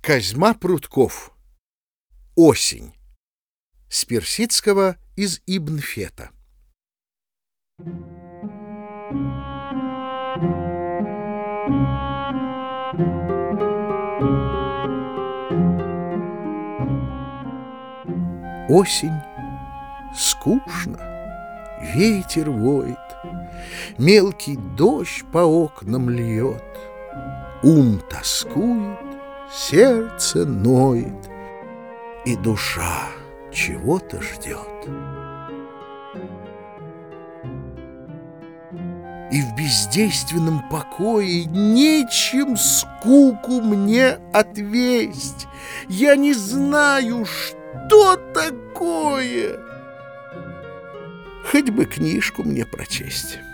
Козьма Прутков. Осень. С персидского из Ибн Фета. Осень. Скучно. Ветер воет. Мелкий дождь по окнам льет. Ум тоскует, сердце ноет, и душа чего-то ждет. И в бездейственном покое нечем скуку мне отвесть. Я не знаю, что такое. Хоть бы книжку мне прочесть.